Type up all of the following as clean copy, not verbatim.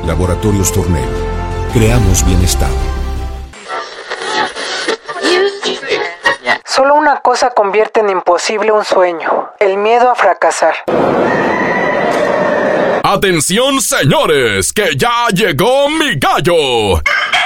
Laboratorios Tornel. Creamos bienestar. Solo una cosa convierte en imposible un sueño: el miedo a fracasar. ¡Atención, señores! ¡Que ya llegó mi gallo!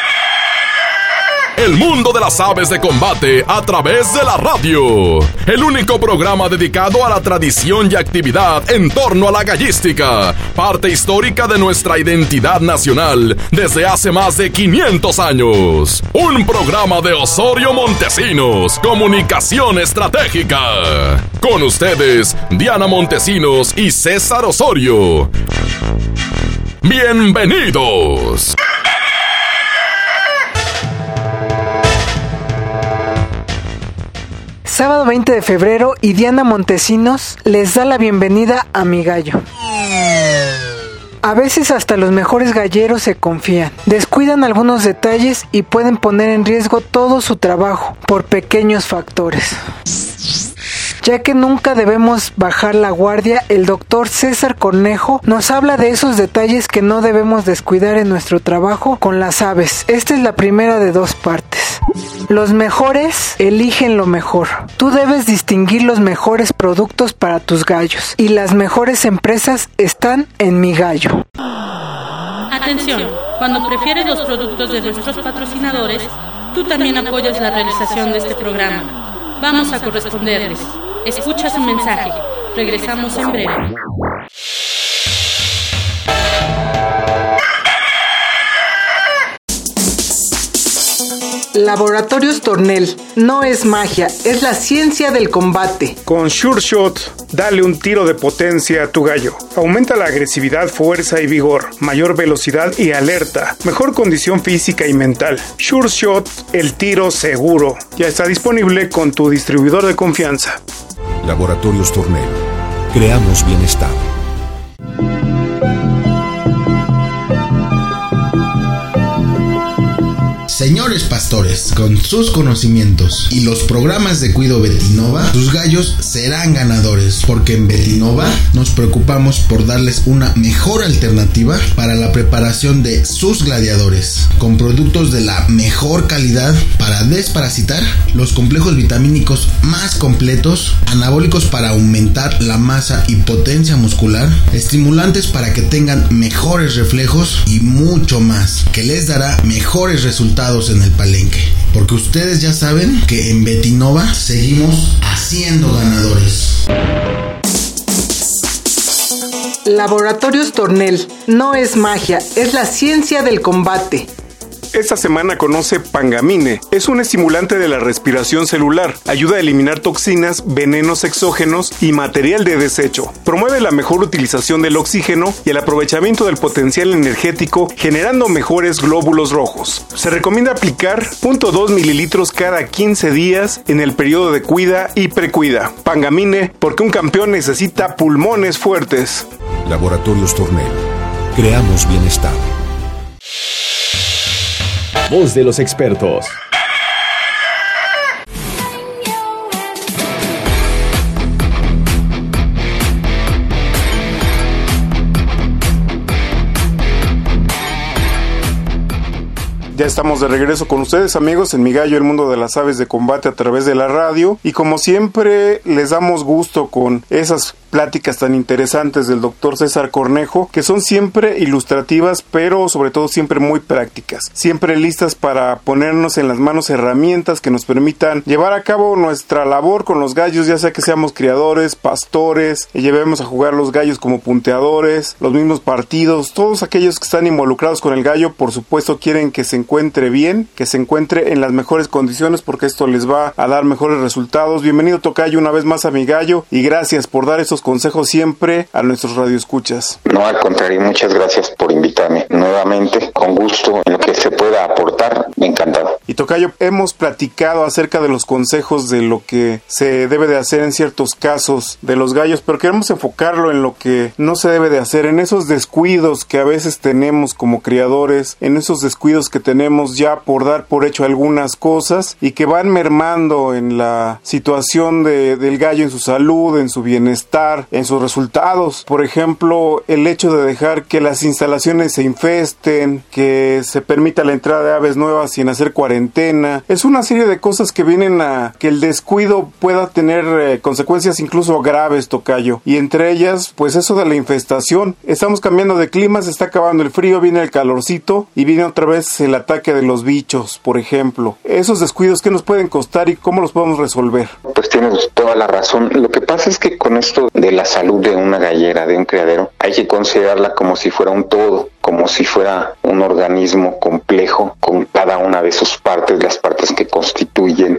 El mundo de las aves de combate a través de la radio. El único programa dedicado a la tradición y actividad en torno a la gallística, parte histórica de nuestra identidad nacional desde hace más de 500 años. Un programa de Osorio Montesinos, Comunicación Estratégica. Con ustedes, Diana Montesinos y César Osorio. ¡Bienvenidos! Sábado 20 de febrero y Diana Montesinos les da la bienvenida a Mi Gallo. A veces hasta los mejores galleros se confían, descuidan algunos detalles y pueden poner en riesgo todo su trabajo por pequeños factores. Ya que nunca debemos bajar la guardia, el doctor César Cornejo nos habla de esos detalles que no debemos descuidar en nuestro trabajo con las aves. Esta es la primera de dos partes. Los mejores eligen lo mejor. Tú debes distinguir los mejores productos para tus gallos y las mejores empresas están en Mi Gallo. Atención, cuando prefieres los productos de nuestros patrocinadores, tú también apoyas la realización de este programa. Vamos a corresponderles. Escucha su mensaje. Regresamos en breve. Laboratorios Tornel. No es magia, es la ciencia del combate. Con Sure Shot, dale un tiro de potencia a tu gallo. Aumenta la agresividad, fuerza y vigor, mayor velocidad y alerta, mejor condición física y mental. Sure Shot, el tiro seguro. Ya está disponible con tu distribuidor de confianza. Laboratorios Tornel. Creamos bienestar. Señores pastores, con sus conocimientos y los programas de cuido Betinova, sus gallos serán ganadores, porque en Betinova nos preocupamos por darles una mejor alternativa para la preparación de sus gladiadores, con productos de la mejor calidad para desparasitar, los complejos vitamínicos más completos, anabólicos para aumentar la masa y potencia muscular, estimulantes para que tengan mejores reflejos y mucho más, que les dará mejores resultados en el palenque, porque ustedes ya saben que en Betinova seguimos haciendo ganadores. Laboratorios Tornel. No es magia, es la ciencia del combate. Esta semana conoce Pangamine. Es un estimulante de la respiración celular. Ayuda a eliminar toxinas, venenos exógenos y material de desecho. Promueve la mejor utilización del oxígeno y el aprovechamiento del potencial energético, generando mejores glóbulos rojos. Se recomienda aplicar 0.2 mililitros cada 15 días en el periodo de cuida y precuida. Pangamine, porque un campeón necesita pulmones fuertes. Laboratorios Tornel. Creamos bienestar. Voz de los expertos. Ya estamos de regreso con ustedes, amigos, en Mi Gallo, el mundo de las aves de combate a través de la radio. Y como siempre, les damos gusto con esas pláticas tan interesantes del doctor César Cornejo, que son siempre ilustrativas, pero sobre todo siempre muy prácticas. Siempre listas para ponernos en las manos herramientas que nos permitan llevar a cabo nuestra labor con los gallos, ya sea que seamos criadores, pastores, y llevemos a jugar los gallos como punteadores, los mismos partidos. Todos aquellos que están involucrados con el gallo, por supuesto, quieren que se encuentre bien, que se encuentre en las mejores condiciones, porque esto les va a dar mejores resultados. Bienvenido, tocayo, una vez más a Mi Gallo, y gracias por dar esos consejos siempre a nuestros radioescuchas. No, al contrario, muchas gracias por invitarme nuevamente, con gusto, en lo que se pueda aportar, encantado. Y Tocayo, hemos platicado acerca de los consejos de lo que se debe de hacer en ciertos casos de los gallos, pero queremos enfocarlo en lo que no se debe de hacer, en esos descuidos que a veces tenemos como criadores, en esos descuidos que tenemos ya por dar por hecho algunas cosas y que van mermando en la situación del gallo, en su salud, en su bienestar, en sus resultados. Por ejemplo, el hecho de dejar que las instalaciones se infesten, que se permita la entrada de aves nuevas sin hacer cuarentena. Es una serie de cosas que vienen a que el descuido pueda tener consecuencias incluso graves, Tocayo. Y entre ellas, pues eso de la infestación. Estamos cambiando de clima, se está acabando el frío, viene el calorcito y viene otra vez el ataque de los bichos, por ejemplo. Esos descuidos, ¿qué nos pueden costar y cómo los podemos resolver? Pues tienes toda la razón. Lo que pasa es que con esto de la salud de una gallera, de un criadero, hay que considerarla como si fuera un todo, como si fuera un organismo complejo con cada una de sus partes, las partes que constituyen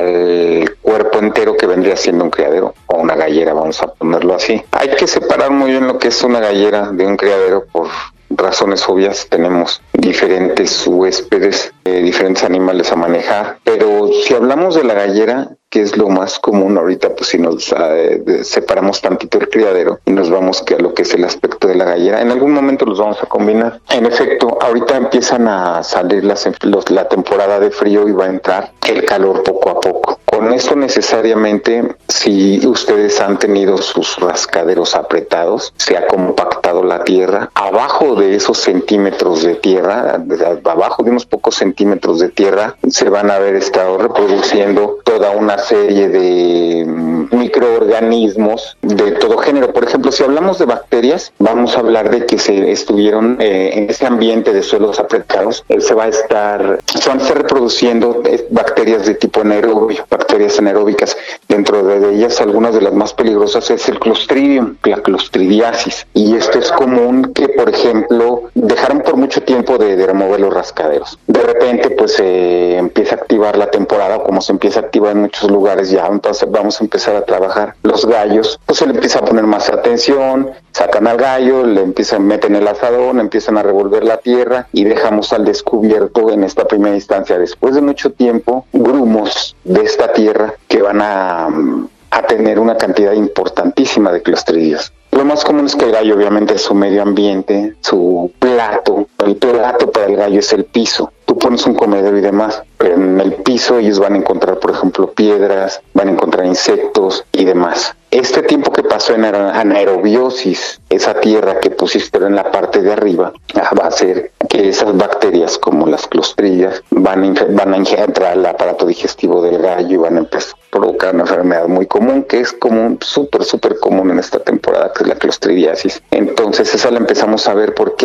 al cuerpo entero que vendría siendo un criadero o una gallera, vamos a ponerlo así. Hay que separar muy bien lo que es una gallera de un criadero por razones obvias. Tenemos diferentes huéspedes, diferentes animales a manejar, pero si hablamos de la gallera, que es lo más común ahorita, pues si nos separamos tantito el criadero y nos vamos a lo que es el aspecto de la gallera, en algún momento los vamos a combinar. En efecto, ahorita empiezan a salir la temporada de frío y va a entrar el calor poco a poco. Con esto necesariamente, si ustedes han tenido sus rascaderos apretados, se ha compactado la tierra. Abajo de esos centímetros de tierra, abajo de unos pocos centímetros de tierra, se van a haber estado reproduciendo toda una serie de microorganismos de todo género. Por ejemplo, si hablamos de bacterias, vamos a hablar de que se estuvieron en ese ambiente de suelos apretados, se van a estar reproduciendo bacterias de tipo anaerobio, bacterias anaeróbicas. Dentro de ellas, algunas de las más peligrosas es el Clostridium, la Clostridiasis. Y esto es común que, por ejemplo, dejaron por mucho tiempo de remover los rascaderos. De repente, pues se empieza a activar la temporada, como se empieza a activar en muchos lugares ya, entonces vamos a empezar a trabajar los gallos, pues se le empieza a poner más atención, sacan al gallo, le empiezan, meten el asadón, empiezan a revolver la tierra y dejamos al descubierto en esta primera instancia, después de mucho tiempo, grumos de esta tierra que van a tener una cantidad importantísima de clostridios. Lo más común es que el gallo, obviamente, es su medio ambiente, su plato. El plato para el gallo es el piso. Tú pones un comedero y demás, pero en el piso ellos van a encontrar, por ejemplo, piedras, van a encontrar insectos y demás. Este tiempo que pasó en anaerobiosis, esa tierra que pusiste en la parte de arriba, va a hacer que esas bacterias como las clostridias van a entrar al aparato digestivo del gallo y van a empezar a provocar una enfermedad muy común, que es común, súper común en esta temporada, que es la clostridiasis. Entonces esa la empezamos a ver porque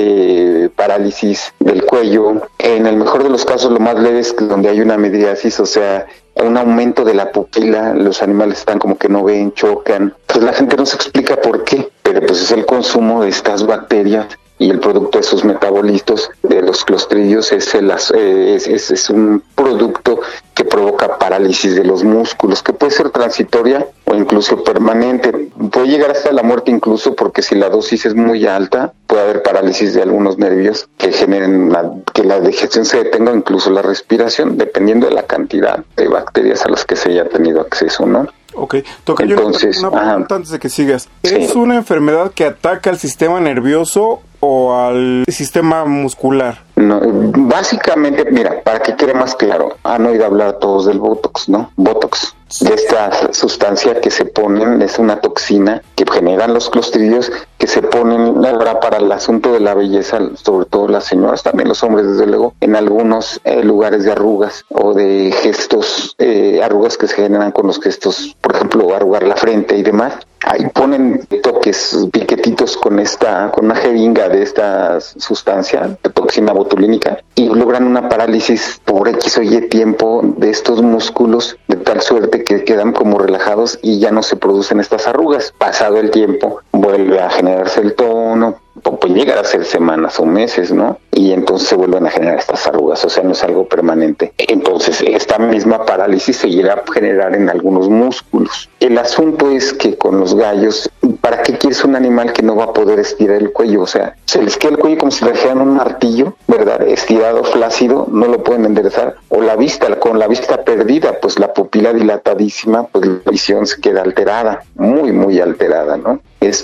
hay parálisis del cuello. En el mejor de los casos, lo más leve es donde hay una midriasis, o sea, un aumento de la pupila, los animales están como que no ven, chocan. Pues la gente no se explica por qué, pero pues es el consumo de estas bacterias y el producto de sus metabolitos, de los clostridios, es un producto que provoca parálisis de los músculos, que puede ser transitoria o incluso permanente. Puede llegar hasta la muerte incluso, porque si la dosis es muy alta, puede haber parálisis de algunos nervios que generen que la digestión se detenga, incluso la respiración, dependiendo de la cantidad de bacterias a las que se haya tenido acceso, ¿no? Ok, Tocayo, entonces, una pregunta antes de que sigas. Sí. ¿Es una enfermedad que ataca al sistema nervioso o al sistema muscular? No, básicamente, mira, para que quede más claro, han oído hablar todos del Botox, ¿no? Botox, de esta sustancia que se ponen, es una toxina que generan los clostridios, que se ponen ahora para el asunto de la belleza, sobre todo las señoras, también los hombres, desde luego, en algunos lugares de arrugas o de gestos, arrugas que se generan con los gestos, por ejemplo, arrugar la frente y demás. Ahí ponen toques, piquetitos con una jeringa de esta sustancia, de toxina botulínica, y logran una parálisis por X o Y tiempo de estos músculos, de tal suerte que quedan como relajados y ya no se producen estas arrugas. Pasado el tiempo, vuelve a generarse el tono, puede llegar a ser semanas o meses, ¿no? Y entonces se vuelven a generar estas arrugas, o sea, no es algo permanente. Entonces, esta misma parálisis se llega a generar en algunos músculos. El asunto es que con los gallos, ¿para qué quieres un animal que no va a poder estirar el cuello? O sea, se les queda el cuello como si le trajeran un martillo, ¿verdad? Estirado, flácido, no lo pueden enderezar. O la vista perdida, pues la pupila dilatadísima, pues la visión se queda alterada, muy, muy alterada, ¿no?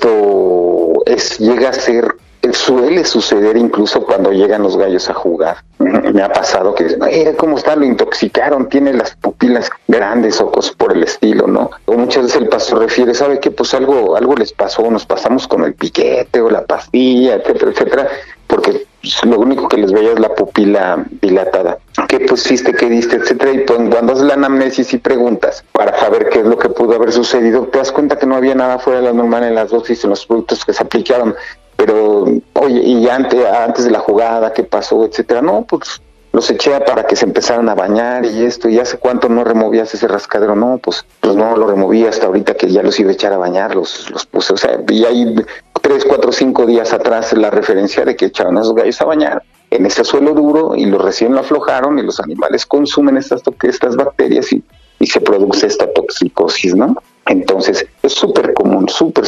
Esto llega a ser, suele suceder incluso cuando llegan los gallos a jugar. Me ha pasado que dicen, ¿cómo está? Lo intoxicaron, tiene las pupilas grandes o cosas por el estilo, ¿no? O muchas veces el pastor refiere, ¿sabe qué? Pues algo les pasó, nos pasamos con el piquete o la pastilla, etcétera, etcétera, porque lo único que les veía es la pupila dilatada. ¿Qué pusiste, qué diste, etcétera? Y pues, cuando haces la anamnesis y preguntas para saber qué es lo que pudo haber sucedido, te das cuenta que no había nada fuera de lo normal en las dosis, en los productos que se aplicaron. Pero, oye, y antes de la jugada, ¿qué pasó, etcétera? No, pues los eché para que se empezaran a bañar y esto, y ¿hace cuánto no removías ese rascadero? No, pues no lo removí hasta ahorita que ya los iba a echar a bañar, los puse, o sea, y ahí 3, 4, 5 días atrás la referencia de que echaban a esos gallos a bañar en ese suelo duro y los recién lo aflojaron y los animales consumen estas bacterias y se produce esta toxicosis, ¿no? Entonces es súper común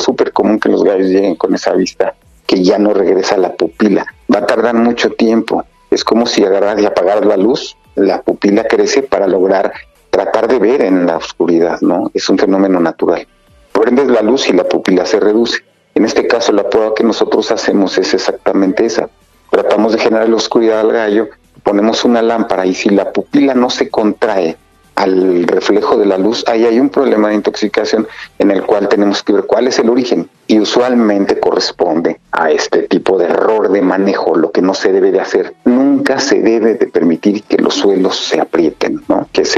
que los gallos lleguen con esa vista que ya no regresa a la pupila. Va a tardar mucho tiempo. Es como si agarras y apagaras la luz, la pupila crece para lograr tratar de ver en la oscuridad, ¿no? Es un fenómeno natural. Prendes la luz y la pupila se reduce. En este caso, la prueba que nosotros hacemos es exactamente esa. Tratamos de generar la oscuridad al gallo, ponemos una lámpara y si la pupila no se contrae al reflejo de la luz, ahí hay un problema de intoxicación en el cual tenemos que ver cuál es el origen y usualmente corresponde a este tipo de error de manejo, lo que no se debe de hacer. Nunca se debe de permitir que los suelos se aprieten, ¿no? Que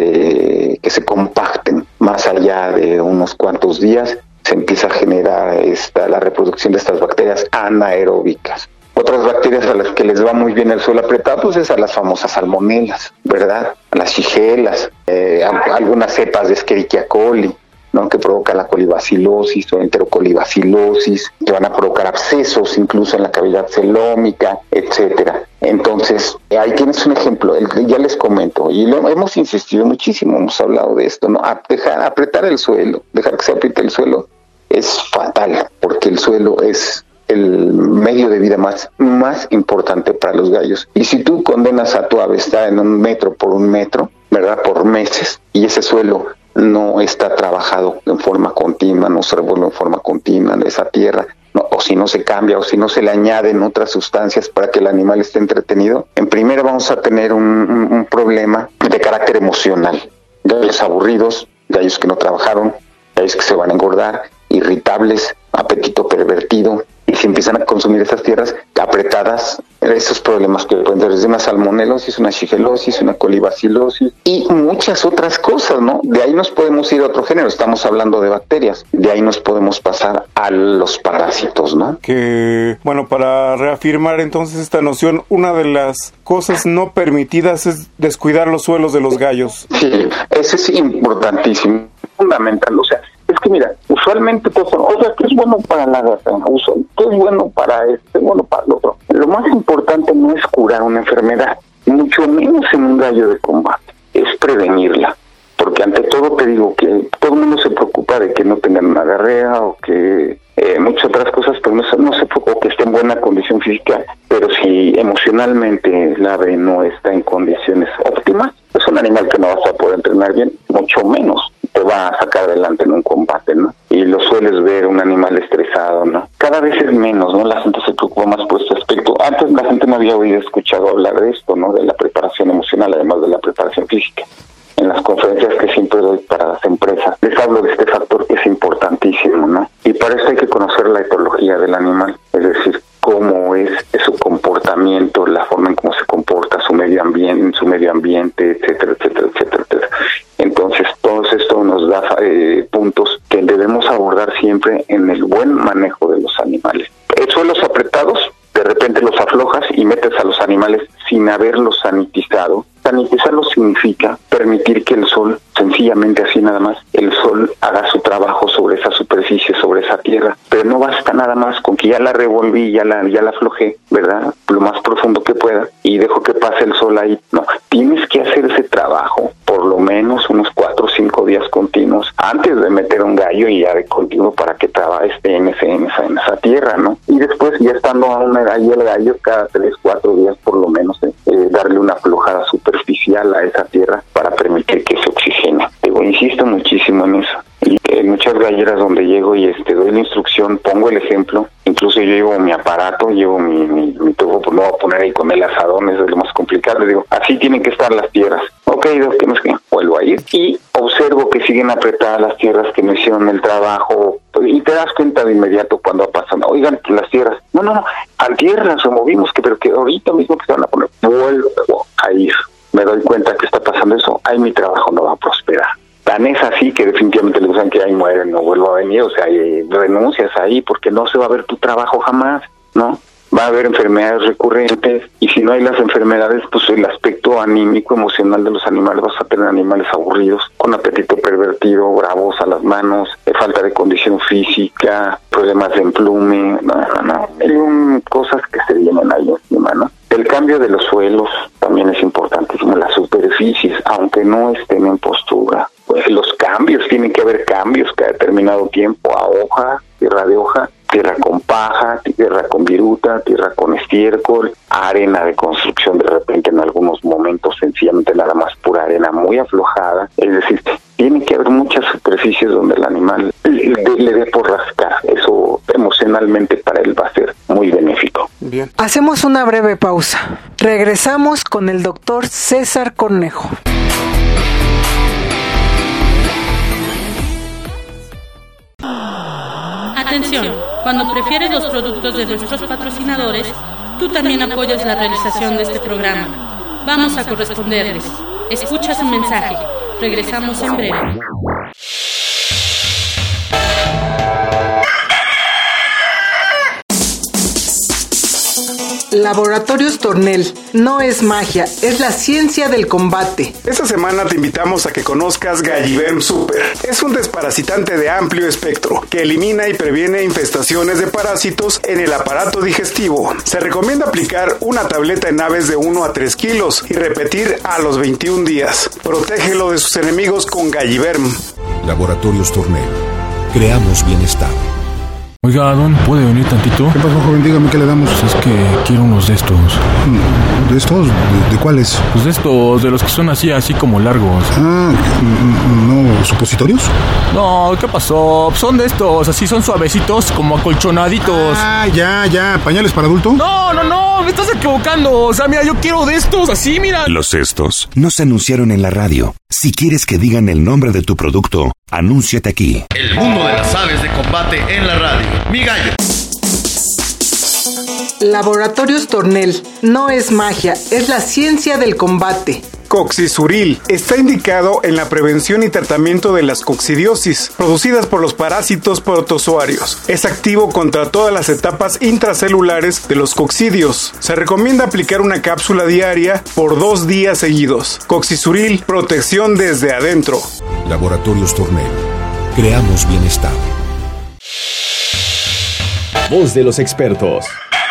se compacten. Más allá de unos cuantos días se empieza a generar la reproducción de estas bacterias anaeróbicas. Otras bacterias a las que les va muy bien el suelo apretado, pues es a las famosas salmonelas, ¿verdad? A las shigelas, algunas cepas de Escherichia coli, ¿no? Que provoca la colibacilosis o enterocolibacilosis, que van a provocar abscesos incluso en la cavidad celómica, etcétera. Entonces, ahí tienes un ejemplo, ya les comento, y hemos insistido muchísimo, hemos hablado de esto, ¿no? Apretar el suelo, dejar que se apriete el suelo, es fatal, porque el suelo es el medio de vida más importante para los gallos. Y si tú condenas a tu ave a estar en 1 metro por 1 metro, ¿verdad? Por meses, y ese suelo no está trabajado en forma continua, no se revuelve en forma continua en esa tierra, no, o si no se cambia, o si no se le añaden otras sustancias para que el animal esté entretenido, en primera vamos a tener un problema de carácter emocional. Gallos aburridos, gallos que no trabajaron, gallos que se van a engordar, irritables, apetito pervertido. Y si empiezan a consumir estas tierras apretadas, esos problemas que pueden ser desde una salmonelosis, una shigelosis, una colibacilosis y muchas otras cosas, ¿no? De ahí nos podemos ir a otro género, estamos hablando de bacterias, de ahí nos podemos pasar a los parásitos, ¿no? Que, bueno, para reafirmar entonces esta noción, una de las cosas no permitidas es descuidar los suelos de los gallos. Sí, eso es importantísimo, fundamental, o sea, es que mira, usualmente pues, o sea, ¿qué es bueno para la gata? ¿Qué es bueno para ¿Qué es bueno para el otro? Lo más importante no es curar una enfermedad, mucho menos en un gallo de combate, es prevenirla. Porque ante todo te digo que todo el mundo se preocupa de que no tengan una diarrea o que muchas otras cosas, pero no se preocupa que esté en buena condición física, pero si emocionalmente el ave no está en condiciones óptimas, es un animal que no vas a poder entrenar bien, mucho menos te va a sacar adelante en un combate, ¿no? Y lo sueles ver un animal estresado, ¿no? Cada vez es menos, ¿no? La gente se preocupa más por este aspecto. Antes la gente no había escuchado hablar de esto, ¿no? De la preparación emocional, además de la preparación física. En las conferencias que siempre doy para las empresas, les hablo de este factor que es importantísimo, ¿no? Y para eso hay que conocer la etología del animal, es decir, cómo es su comportamiento, la forma en cómo se comporta, su medio ambiente, etcétera, etcétera, etcétera, etcétera. Entonces, todo esto nos da puntos que debemos abordar siempre en el buen manejo de los animales. Suelos apretados, de repente los aflojas y metes a los animales sin haberlos sanitizado. Sanitizarlo significa permitir que el sol, sencillamente así nada más, el sol haga su trabajo sobre esa superficie, sobre esa tierra. Pero no basta nada más con que ya la revolví, ya la aflojé, ¿verdad? Lo más profundo que pueda y dejo que pase el sol ahí. No, tienes que hacer ese trabajo por lo menos unos 4 o 5 días continuos antes de meter un gallo y ya de continuo para que esté en esa tierra, ¿no? Y después ya estando ahí el gallo cada 3 o 4 días por lo menos darle una aflojada superficial artificial a esa tierra para permitir que se oxigene. Insisto muchísimo en eso. Y en muchas galleras donde llego y doy la instrucción, pongo el ejemplo, incluso yo llevo mi aparato, llevo mi tubo, pues no voy a poner ahí con el asadón, eso es lo más complicado, le digo, así tienen que estar las tierras. Ok, vuelvo a ir y observo que siguen apretadas las tierras, que no hicieron el trabajo, y te das cuenta de inmediato cuando va pasando, oigan, las tierras, no, antier las removimos, pero que ahorita mismo que se van a poner, vuelvo a ir, me doy cuenta que está pasando eso, ahí mi trabajo no va a prosperar. Tan es así que definitivamente le usan que ahí mueren, no vuelvo a venir, o sea, renuncias ahí porque no se va a ver tu trabajo jamás, ¿no? Va a haber enfermedades recurrentes y si no hay las enfermedades, pues el aspecto anímico, emocional de los animales, vas a tener animales aburridos, con apetito pervertido, bravos a las manos, falta de condición física, problemas de emplume, no. Hay cosas que se vienen ahí encima, ¿no? El cambio de los suelos también es importantísimo, las superficies, aunque no estén en postura. Pues los cambios, tienen que haber cambios cada determinado tiempo, a hoja, tierra de hoja, tierra con paja, tierra con viruta, tierra con estiércol, arena de construcción de repente en algunos momentos, sencillamente nada más pura arena muy aflojada. Es decir, tiene que haber muchas superficies donde el animal le dé por rascar. Eso emocionalmente para él va a ser muy benéfico. Bien. Hacemos una breve pausa. Regresamos con el doctor César Cornejo. Atención, cuando prefieres los productos de nuestros patrocinadores, tú también apoyas la realización de este programa. Vamos a corresponderles. Escucha su mensaje. Regresamos en breve. Laboratorios Tornel. No es magia, es la ciencia del combate. Esta semana te invitamos a que conozcas Galliverm Super. Es un desparasitante de amplio espectro que elimina y previene infestaciones de parásitos en el aparato digestivo. Se recomienda aplicar una tableta en aves de 1 a 3 kilos y repetir a los 21 días. Protégelo de sus enemigos con Galliverm. Laboratorios Tornel. Creamos bienestar. Oiga, Don, ¿puede venir tantito? ¿Qué pasó, joven? Dígame qué le damos. Pues es que quiero unos de estos. ¿De estos? ¿De cuáles? Pues de estos, de los que son así como largos. Ah, ¿no supositorios? No, ¿qué pasó? Son de estos, así son suavecitos, como acolchonaditos. Ah, ya, ¿pañales para adulto? No, me estás equivocando. O sea, mira, yo quiero de estos, así, mira. Los estos no se anunciaron en la radio. Si quieres que digan el nombre de tu producto, anúnciate aquí. El mundo de las aves de combate en la radio. Mi gallo. Laboratorios Tornel. No es magia, es la ciencia del combate. Coccisuril está indicado en la prevención y tratamiento de las coccidiosis, producidas por los parásitos protozoarios. Es activo contra todas las etapas intracelulares de los coccidios. Se recomienda aplicar una cápsula diaria por 2 días seguidos. Coccisuril, protección desde adentro. Laboratorios Tornel. Creamos bienestar. Voz de los expertos.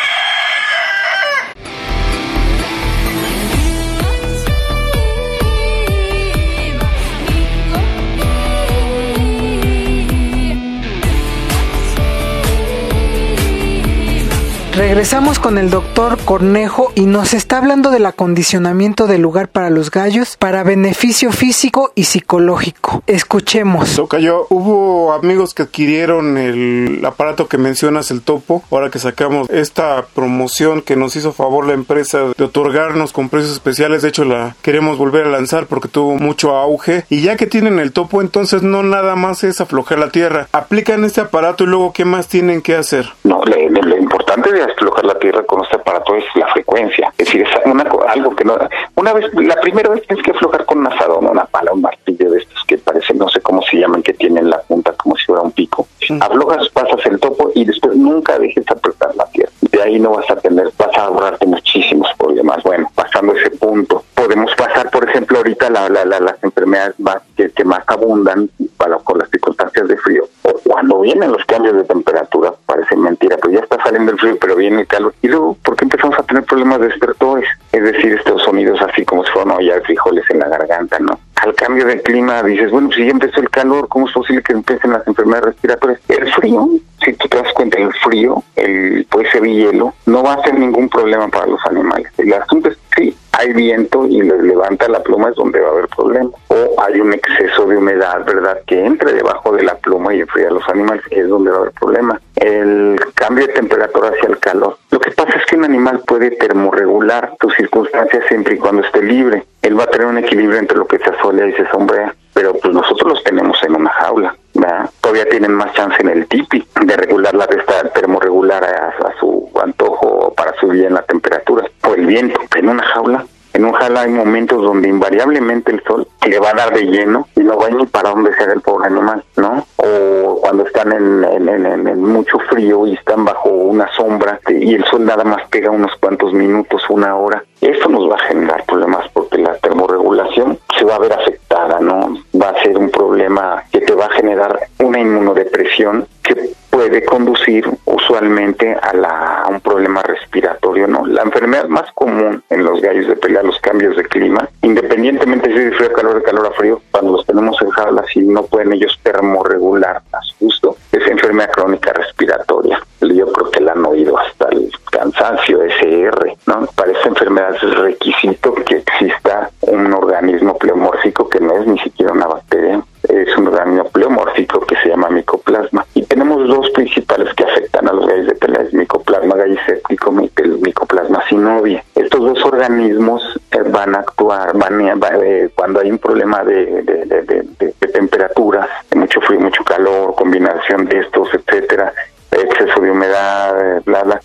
Regresamos con el doctor Cornejo y nos está hablando del acondicionamiento del lugar para los gallos para beneficio físico y psicológico. Escuchemos. Tocayo, hubo amigos que adquirieron el aparato que mencionas, el topo, ahora que sacamos esta promoción que nos hizo favor la empresa de otorgarnos con precios especiales. De hecho, la queremos volver a lanzar porque tuvo mucho auge. Y ya que tienen el topo, entonces no nada más es aflojar la tierra. Aplican este aparato y luego, ¿qué más tienen que hacer? No, lo importante de aflojar la tierra con este aparato es la frecuencia. Es decir, es algo que no... La primera vez tienes que aflojar con un asadón, una pala, un martillo de estos que parecen, no sé cómo se llaman, que tienen la punta como si fuera un pico. Aflojas, pasas el topo y después nunca dejes apretar la tierra. De ahí no vas a ahorrarte muchísimos problemas. Bueno, pasando ese punto, podemos pasar, por ejemplo, ahorita las enfermedades que más abundan con las circunstancias de frío. O cuando vienen los cambios de temperatura, parece mentira, pero ya está saliendo el frío, pero viene el calor. Y luego, ¿por qué empezamos a tener problemas de estertores? Es decir, estos sonidos así como si fueran olla de frijoles en la garganta, ¿no? Al cambio de clima dices, bueno, si ya empezó el calor, ¿cómo es posible que empiecen las enfermedades respiratorias? El frío, si tú te das cuenta, el frío, puede ser hielo, no va a ser ningún problema para los animales. El asunto es, sí, hay viento y les levanta la pluma, es donde va a haber problema. O hay un exceso de humedad, ¿verdad?, que entre debajo de la pluma y enfría a los animales, es donde va a haber problema. El cambio de temperatura hacia el calor. Lo que pasa es que un animal puede termorregular sus circunstancias siempre y cuando esté libre. Él va a tener un equilibrio entre lo que se asolea y se sombrea, pero pues nosotros los tenemos en una jaula, ¿verdad? Todavía tienen más chance en el tipi de regularla, de estar termorregular a su antojo, para subir en la temperatura, o el viento. En una jaula hay momentos donde invariablemente el sol le va a dar de lleno y no va ni para dónde se haga el pobre animal, ¿no? O cuando están en mucho frío y están bajo una sombra y el sol nada más pega unos cuantos minutos, una hora. Eso nos va a generar problemas porque la termorregulación se va a ver afectada, ¿no? Va a ser un problema que te va a generar una inmunodepresión que puede conducir usualmente a un problema respiratorio, ¿no? La enfermedad más común en los gallos de pelea, los cambios de clima, independientemente si es de frío a calor, de calor a frío, cuando los tenemos en jaulas y no pueden ellos termorregular a su gusto, es enfermedad crónica respiratoria. Yo creo que la han oído hasta el cansancio, SR, ¿no? Para esta enfermedad es requisito que exista un organismo pleomórfico que no es ni siquiera una bacteria, es un organismo pleomórfico que se llama micoplasma. Y tenemos dos principales que afectan a los gallos de pelea, es micoplasma galliséptico y el micoplasma synoviae. Estos dos organismos van a actuar, cuando hay un problema de temperaturas, de mucho frío, mucho calor, combinación de estos, etcétera, exceso de humedad, bla, bla.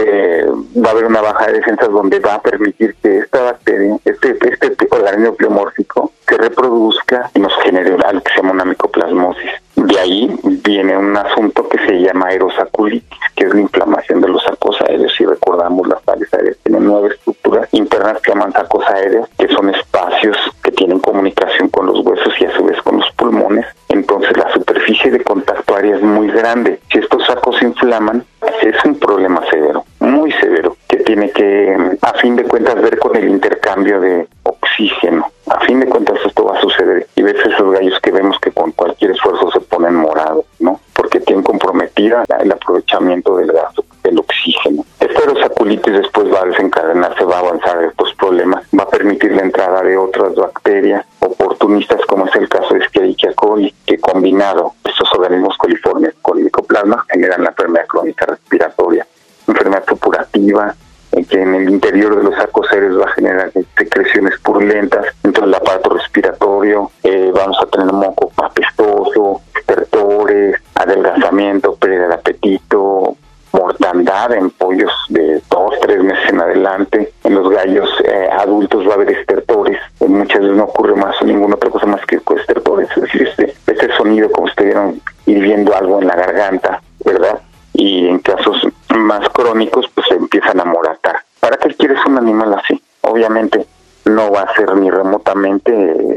Va a haber una baja de defensas donde va a permitir que esta bacteria, este organismo pleomórfico, se reproduzca y nos genere algo que se llama una micoplasmosis. De ahí viene un asunto que se llama aerosaculitis, que es la inflamación de los sacos aéreos. Si recordamos, las paredes aéreas tienen 9 estructuras internas que llaman sacos aéreos, que son espacios que tienen comunicación con los huesos y a su vez con los pulmones. Entonces la superficie de contacto aérea es muy grande. Si estos sacos se inflaman, es un problema severo, muy severo, que tiene que, a fin de cuentas, ver con el intercambio de oxígeno. A fin de cuentas esto va a suceder. Y ves esos gallos que vemos que con cualquier esfuerzo se ponen morados, ¿no? Porque tienen comprometida el aprovechamiento del gas, del oxígeno. Esta aerosaculitis después va a desencadenarse, va a avanzar estos problemas, va a permitir la entrada de otras bacterias oportunistas, como es el caso de Escherichia coli, que combinado estos organismos coliformes con el micoplasma generan la enfermedad crónica respiratoria, enfermedad supurativa, que en el interior de los sacos aéreos va a generar secreciones purulentas dentro del aparato respiratorio, vamos a tener moco apestoso, estertores, adelgazamiento, pérdida de apetito, mortandad en pollos de 2-3 meses en adelante. En los gallos adultos va a haber estertores, muchas veces no ocurre más o ninguna otra cosa más que estertores, es decir, este sonido como si estuvieran hirviendo algo en la garganta, ¿verdad? Y en casos más crónicos pues se empiezan a moratar. ¿Para qué quieres un animal así? Obviamente no va a ser ni remotamente,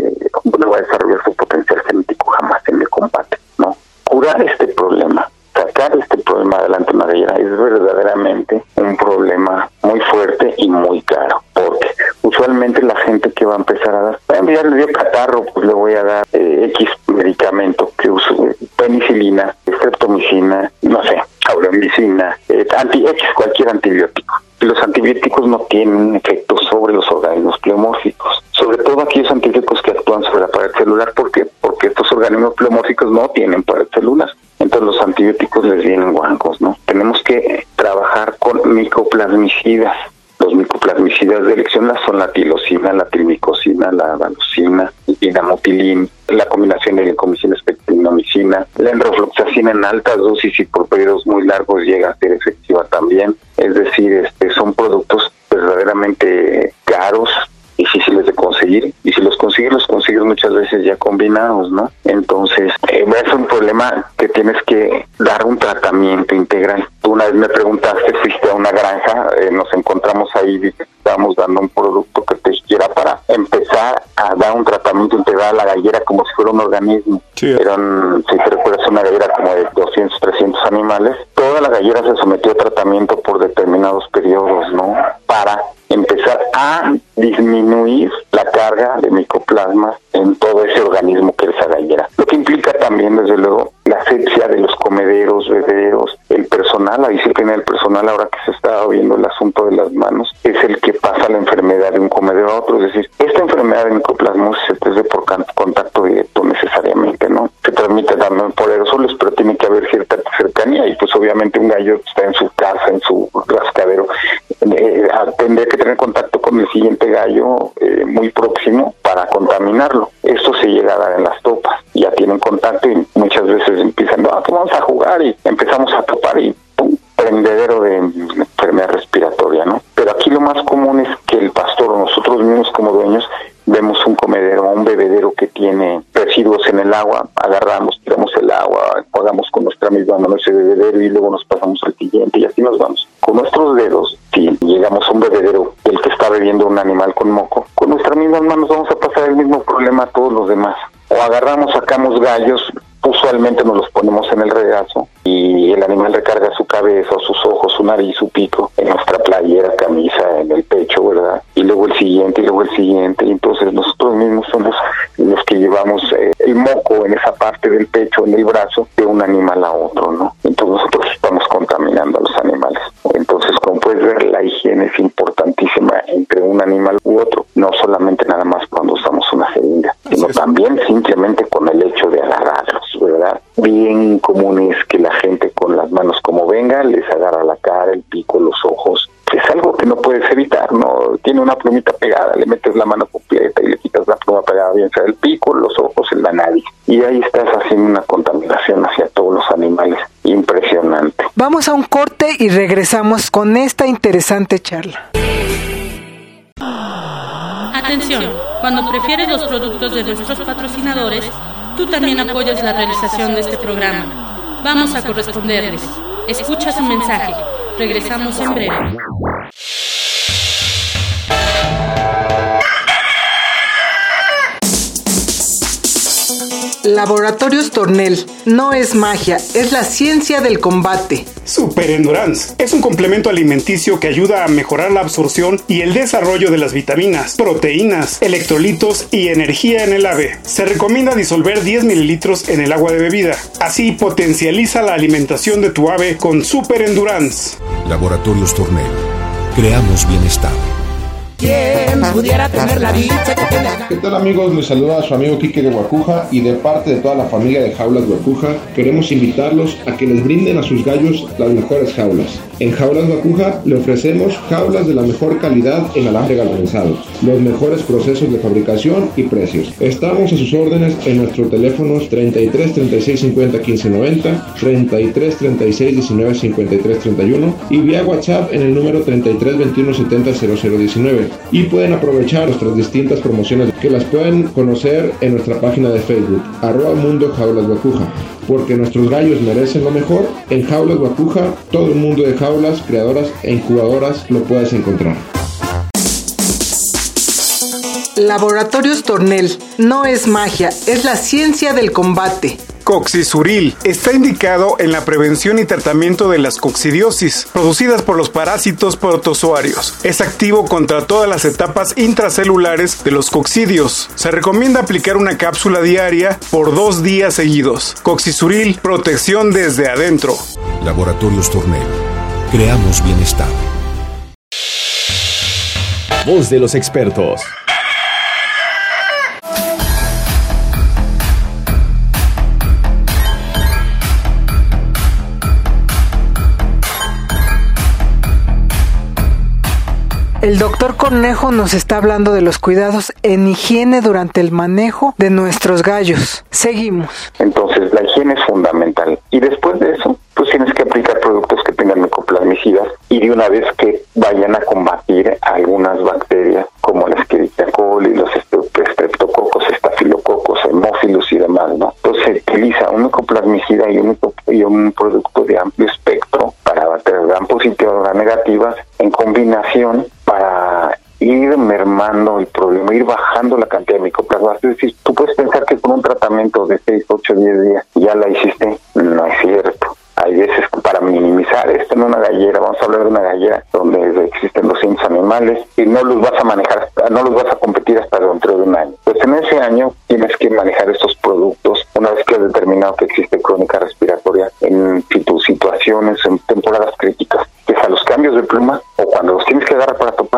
no va a desarrollar su potencial genético jamás en el combate, ¿no? Curar este problema, sacar este problema adelante una gallera es verdaderamente un problema muy fuerte y muy caro, porque usualmente la gente que va a empezar a dar, ya le dio catarro, pues le voy a dar X medicamento que uso, penicilina, streptomicina, no sé, auramicina, cualquier antibiótico. Los antibióticos no tienen un efecto sobre los organismos pleomórficos, sobre todo aquellos antibióticos que actúan sobre la pared celular. ¿Por qué? Porque estos organismos pleomórficos no tienen pared celular, entonces los antibióticos les vienen guangos, ¿no? Tenemos que trabajar con micoplasmicidas. Los micoplasmicidas de elección son la tilosina, la trimicosina, la vancomicina, el inamotilin, la combinación de lincomicina, espectrinomicina, la enrofloxacina en altas dosis y por periodos muy largos llega a ser efectiva también. Es decir, son productos verdaderamente caros, difíciles de conseguir, y si los consigues muchas veces ya combinados, ¿no? Entonces, es un problema que tienes que dar un tratamiento integral. Tú una vez me preguntaste, fuiste a una granja, nos encontramos ahí, estábamos dando un producto que te quiera para empezar a dar un tratamiento integral a la gallera como si fuera un organismo. Sí. Eran, si te recuerdas, una gallera como de 200, 300 animales. Toda la gallera se sometió a tratamiento por determinados periodos, ¿no? Para empezar a disminuir la carga de micoplasma en todo ese organismo que es esa gallera. Lo que implica también, desde luego, la asepsia de los comederos, bebederos, el personal, la disciplina del personal, ahora que se está viendo el asunto de las manos, es el que pasa la enfermedad de un comedero a otro. Es decir, esta enfermedad de micoplasmosis se transmite por contacto directo necesariamente, ¿no? Se transmite también por aerosoles, pero tiene que haber cierta cercanía y pues obviamente un gallo que está en su casa, en su rascadero, tendría que tener contacto con el siguiente gallo muy próximo para contaminarlo. Esto se llega a dar en las topas. Ya tienen contacto y muchas veces empiezan, no, que vamos a jugar y empezamos a topar y ¡pum! Prendedero de enfermedad respiratoria, ¿no? Pero aquí lo más común es que el pastor o nosotros mismos como dueños vemos un comedero, un bebedero que tiene residuos en el agua, agarramos, tiramos el agua, jugamos con nuestra misma mano ese bebedero y luego nos pasamos al siguiente y así nos vamos. Con nuestros dedos, si llegamos a un bebedero del que está bebiendo un animal con moco, con nuestras mismas manos vamos a pasar el mismo problema a todos los demás. O agarramos, sacamos gallos, usualmente nos los ponemos en el regazo y el animal recarga su cabeza, sus ojos, su nariz, su pico en nuestra playera, camisa, en el pecho, ¿verdad? Y luego el siguiente, y entonces nosotros mismos somos los que llevamos el moco en esa parte del pecho, en el brazo, de un animal a otro, ¿no? Entonces nosotros estamos contaminando a los animales. Entonces, como puedes ver, la higiene es importantísima entre un animal u otro, no solamente nada más cuando usamos una jeringa, sino también simplemente con el hecho de agarrarlos, ¿verdad? Bien común es que la gente con las manos como venga les agarra la cara, el pico, los ojos. Es algo que no puedes evitar, ¿no? Tiene una plumita pegada, le metes la mano completa y le quitas la pluma pegada, bien sea el pico, los ojos, en la nariz. Y ahí estás haciendo una contaminación hacia todos los animales. Impresionante. Vamos a un corte y regresamos con esta interesante charla. Atención, cuando prefieres los productos de nuestros patrocinadores, tú también apoyas la realización de este programa. Vamos a corresponderles. Escucha su mensaje. Regresamos en breve. Laboratorios Tornel. No es magia, es la ciencia del combate. Super Endurance es un complemento alimenticio que ayuda a mejorar la absorción y el desarrollo de las vitaminas, proteínas, electrolitos y energía en el ave. Se recomienda disolver 10 mililitros en el agua de bebida. Así potencializa la alimentación de tu ave con Super Endurance. Laboratorios Tornel. Creamos bienestar. ¿Quién pudiera tener la dicha que tiene? ¿Qué tal, amigos? Les saluda a su amigo Quique de Guacuja y de parte de toda la familia de Jaulas Guacuja queremos invitarlos a que les brinden a sus gallos las mejores jaulas. En Jaulas Guacuja le ofrecemos jaulas de la mejor calidad en alambre galvanizado, los mejores procesos de fabricación y precios. Estamos a sus órdenes en nuestros teléfonos 33 36 50 15 90, 33 36 19 53 31 y vía WhatsApp en el número 33 21 70 00 19. Y pueden aprovechar nuestras distintas promociones que las pueden conocer en nuestra página de Facebook @Mundo Jaulas Guacuja, porque nuestros gallos merecen lo mejor. En Jaulas Guacuja, todo el mundo de jaulas, creadoras e incubadoras lo puedes encontrar. Laboratorios Tornel. No es magia, es la ciencia del combate. Coccisuril está indicado en la prevención y tratamiento de las coccidiosis producidas por los parásitos protozoarios. Es activo contra todas las etapas intracelulares de los coccidios. Se recomienda aplicar una cápsula diaria por 2 días seguidos. Coccisuril, protección desde adentro. Laboratorios Tornel. Creamos bienestar. Voz de los expertos. El doctor Cornejo nos está hablando de los cuidados en higiene durante el manejo de nuestros gallos. Seguimos. Entonces, la higiene es fundamental. Y después de eso, pues tienes que aplicar productos que tengan micoplasmicidas y de una vez que vayan a combatir algunas bacterias como la Escherichia coli, los streptococos, estafilococos, hemófilos y demás, ¿no? Entonces se utiliza un micoplasmicida y un producto de amplio espectro para bacterias gram positivas o gram negativas en combinación para ir mermando el problema, ir bajando la cantidad de micoplasma. Es decir, tú puedes pensar que con un tratamiento de 6, 8, 10 días ya la hiciste. No es cierto. Hay veces que para minimizar esto en una gallera, vamos a hablar de una gallera donde existen 200 animales y no los vas a manejar, no los vas a competir hasta dentro de un año. Pues en ese año tienes que manejar estos productos una vez que has determinado que existe crónica respiratoria en situaciones, en temporadas críticas, que es a los cambios de pluma o cuando los tienes que agarrar para topar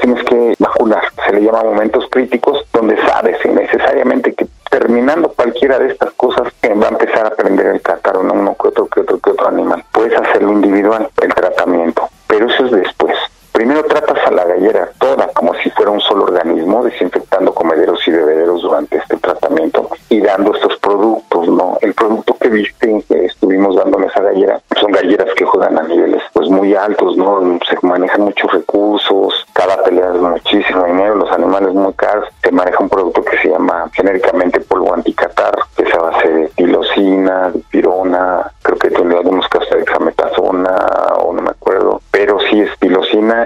tienes que vacunar. Se le llama momentos críticos, donde sabes necesariamente que terminando cualquiera de estas cosas va a empezar a prender el catarro, no uno que otro animal. Puedes hacerlo individual, el tratamiento, pero eso es después. Primero tratas a la gallera toda como si fuera un solo organismo, desinfectando comederos y bebederos durante este tratamiento y dando estos productos, ¿no? El producto que viste, que estuvimos dándole a esa gallera, son galleras que juegan a niveles pues muy altos, ¿no? Se manejan muchos recursos, cada pelea es muchísimo dinero, los animales muy caros. Se maneja un producto que se llama genéricamente polvo anticatarro, que es a base de tilosina, dipirona, creo que tiene algunos casos de hexametazona o no me acuerdo, pero sí es tilosina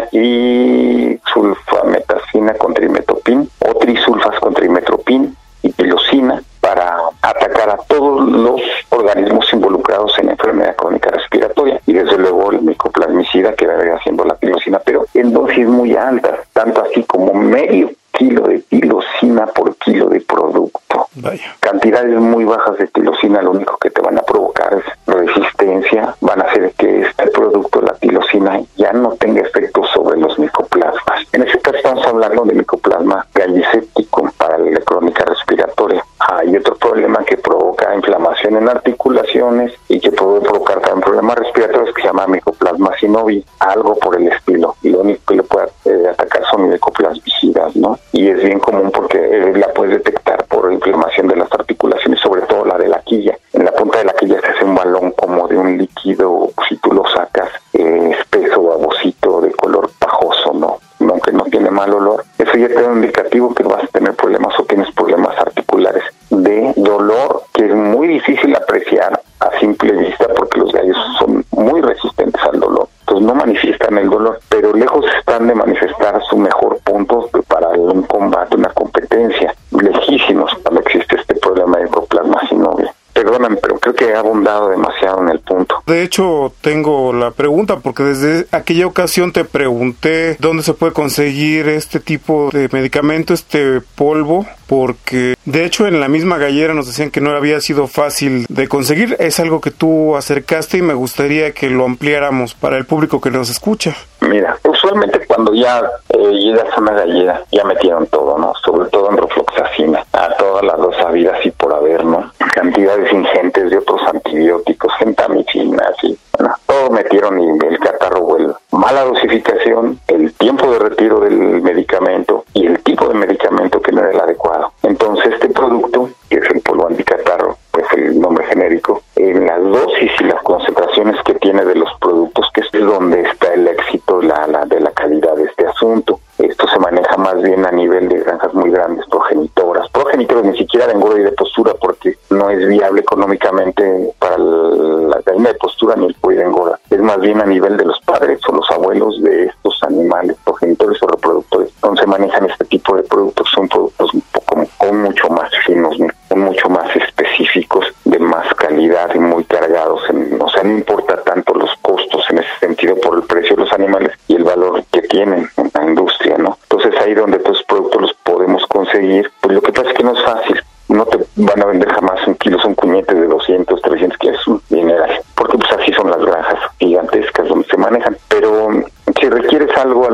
y sulfametacina con trimetopin o trisulfas con trimetopin y tilosina para atacar a todos los organismos involucrados en la enfermedad crónica respiratoria y desde luego el micoplasmicida que vendría siendo la tilosina, pero en dosis muy altas, tanto así como medio kilo de tilosina por kilo de producto. Vaya. Cantidades muy bajas de tilosina lo único que te van a provocar es resistencia, van a hacer que este producto, la tilosina, ya no tenga efecto sobre los micoplasmas. En este caso estamos hablando de micoplasma galliséptico para la crónica respiratoria. Hay otro problema que provoca inflamación en articulaciones y que puede provocar también problemas respiratorios que se llama micoplasma synovium, algo por el estilo. Y lo único que le puede atacar son micoplasmicidas, ¿no? Y es bien común porque la puedes detectar por inflamación de las articulaciones, sobre todo la de la quilla. En la punta de la quilla se hace un balón como de un líquido, si tú lo sacas, espeso, babosito, de color pajoso, ¿no? Aunque no tiene mal olor. Eso ya te da un indicativo que vas a tener problemas o tienes problemas articulares de dolor, que es muy difícil apreciar a simple vista porque los gallos son muy resistentes al dolor. Entonces no manifiestan el dolor, pero lejos están de manifestar su mejor punto para un combate, una competencia. Lejísimos cuando existe este problema de micoplasma synovium. Perdóname, pero creo que he abundado demasiado en el punto. De hecho, tengo la pregunta porque desde aquella ocasión te pregunté dónde se puede conseguir este tipo de medicamento, este polvo, porque de hecho en la misma gallera nos decían que no había sido fácil de conseguir. Es algo que tú acercaste y me gustaría que lo ampliáramos para el público que nos escucha. Mira, usualmente cuando ya llegas a una gallera, ya metieron todo, ¿no? Sobre todo en rofloxacina, a todas las dos habidas y por haber, ¿no? Cantidades ingentes de otros antibióticos, gentamicina, así. Bueno, todo metieron y el catarro vuelve. Mala dosificación, el tiempo de retiro del medicamento y el tipo de medicamento que no era el adecuado. Entonces este producto, que es el polvo anticatarro, pues el nombre genérico, en las dosis y las concentraciones que tiene de los productos, que es donde está el éxito de la calidad de este asunto. Esto se maneja más bien a nivel de granjas muy grandes, progenitoras ni siquiera de engorda y de postura, porque no es viable económicamente para la gallina de postura ni el pollo de engorda. Es más bien a nivel de los padres o los abuelos de estos animales, progenitores o reproductores, donde se manejan este tipo de productos. Son productos un poco con mucho más finos, mucho más específicos, de más calidad y muy cargados. O sea, no importa tanto los costos en ese sentido por el precio de los animales y el valor que tienen en la industria, ¿no? Entonces ahí donde estos productos los podemos conseguir, pues lo que pasa es que no es fácil. No te van a vender jamás un kilo, son cuñetes de 200, 300, que es un dineral, porque pues así son las granjas gigantescas donde se manejan. Pero si requieres algo,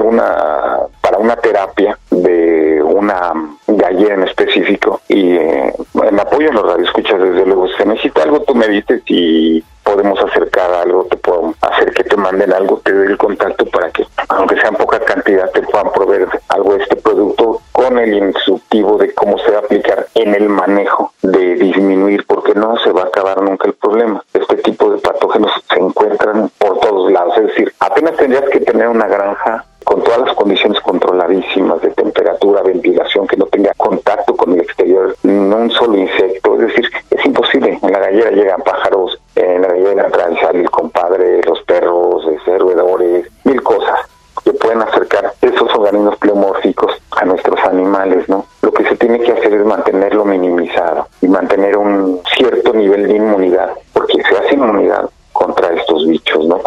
para una terapia de una gallera en específico, y en apoyo a los radioescuchas, desde luego, si se necesita algo, tú me dices y podemos acercar algo, te puedo hacer que te manden algo, te doy el contacto para que, aunque sea en poca cantidad, te puedan proveer algo de este producto con el instructivo de cómo se va a aplicar en el manejo de disminuir, porque no se va a acabar nunca el problema. Este tipo de patógenos se encuentran por todos lados, es decir, apenas tendrías que tener una granja con todas las condiciones controladísimas de temperatura, ventilación, que no tenga contacto con el exterior, no un solo insecto. Es decir, es imposible. En la gallera llegan pájaros, en la gallera entra y sale el compadre, los perros, roedores, mil cosas que pueden acercar esos organismos pleomórficos a nuestros animales, ¿no? Lo que se tiene que hacer es mantenerlo minimizado y mantener un cierto nivel de inmunidad, porque se hace inmunidad contra estos bichos, ¿no?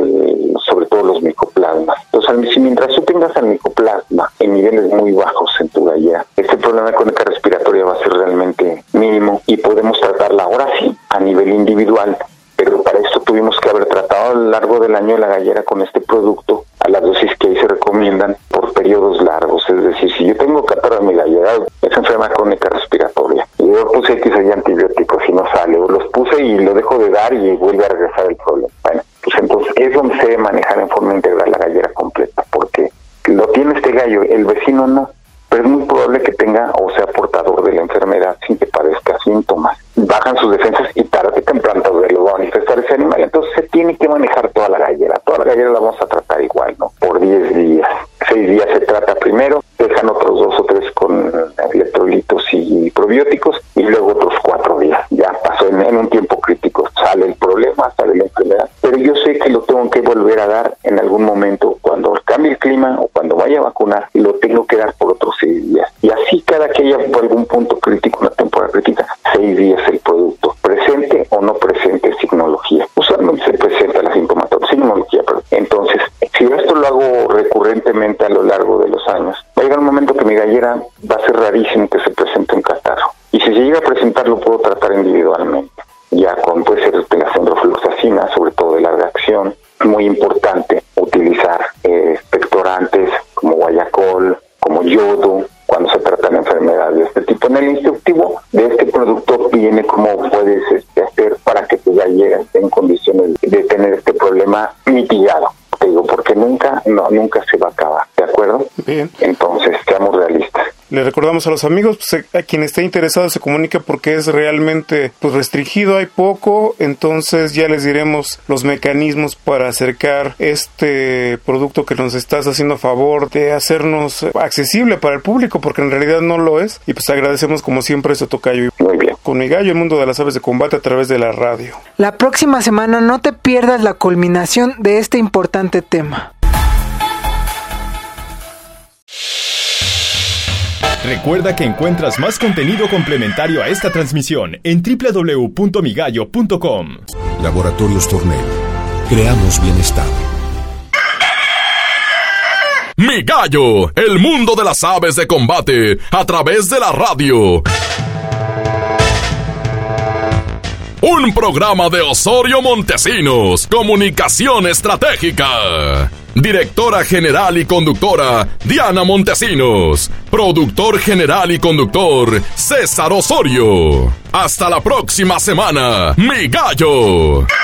Sobre todo los micoplasmas. Entonces, mientras tú tengas el micoplasma en niveles muy bajos en tu gallera, este problema de crónica respiratoria va a ser realmente mínimo y podemos tratarla ahora sí a nivel individual. Pero para esto tuvimos que haber tratado a lo largo del año la gallera con este producto a las dosis que ahí se recomiendan por periodos periodos largos. Es decir, si yo tengo catarro en mi gallera, es enfermedad crónica respiratoria, y yo puse X antibióticos y no sale, o los puse y lo dejo de dar y vuelve a regresar el problema. Bueno, pues entonces es donde se debe manejar en forma integral la gallera completa, porque lo tiene este gallo, el vecino no, pero es muy probable que tenga o sea portador de la enfermedad sin que padezca síntomas. Bajan sus defensas y tarde o temprano lo va a manifestar ese animal. Entonces se tiene que manejar toda la gallera. Toda la gallera la vamos a tratar igual, ¿no? Por 10 días. 6 días se trata primero, dejan otros 2 o 3 con electrolitos y probióticos, y luego otros 4 días. Ya pasó en un tiempo crítico. Sale el problema, sale la enfermedad, pero yo sé que lo tengo que volver a dar en algún momento cuando cambie el clima o cuando vaya a vacunar, y lo tengo que dar por otros 6 días. Y así cada que haya algún punto crítico, una temporada crítica, 6 días el producto, presente o no presente signología. Usualmente se presenta la signología, pero entonces, si esto lo hago recurrentemente a lo largo de los años, va a llegar un momento que mi gallera va a ser rarísimo que se presente un catarro. Y si se llega a presentar, lo puedo tratar individualmente. Ya con, puede ser de la centrofluoxacina, sobre todo de larga acción. Muy importante utilizar expectorantes como guayacol, como yodo, cuando se tratan enfermedades de este tipo. En el instructivo de este producto viene cómo puedes hacer para que tu gallera esté en condiciones de tener este problema mitigado. Te digo, porque nunca se va a acabar, ¿de acuerdo? Bien. Entonces, seamos realistas. Le recordamos a los amigos, pues, a quien esté interesado se comunica, porque es realmente restringido, hay poco, entonces ya les diremos los mecanismos para acercar este producto que nos estás haciendo a favor de hacernos accesible para el público, porque en realidad no lo es, y pues agradecemos como siempre eso, tocayo. Muy bien. Con mi gallo, el mundo de las aves de combate a través de la radio. La próxima semana no te pierdas la culminación de este importante tema. Recuerda que encuentras más contenido complementario a esta transmisión en www.migallo.com. Laboratorios Tornel. Creamos bienestar. Mi Gallo, el mundo de las aves de combate a través de la radio. Un programa de Osorio Montesinos, Comunicación Estratégica. Directora general y conductora, Diana Montesinos. Productor general y conductor, César Osorio. Hasta la próxima semana, Mi Gallo.